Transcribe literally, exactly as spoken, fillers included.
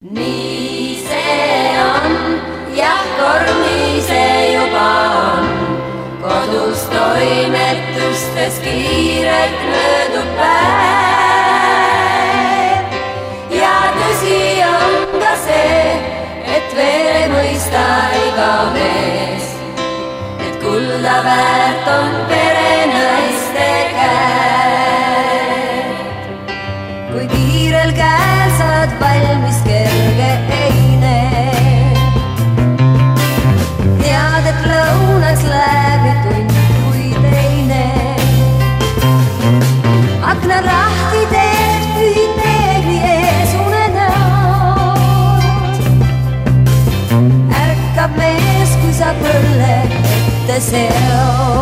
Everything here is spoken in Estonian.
nii see on, jah, tormi see juba on. Kodus toimetustes kiirelt möödub päev. Ja tõsi on ka see, et veel ei mõista iga mees, et kulda väärt on perenaiste käed. Kui kiirel käel saad valmis kerge eine, tead, et lõunaks läbi tund kui teine. Akna lahti teed, püüd peegli ees unenäod. Ärkab mees, kui sa põlle ette seod.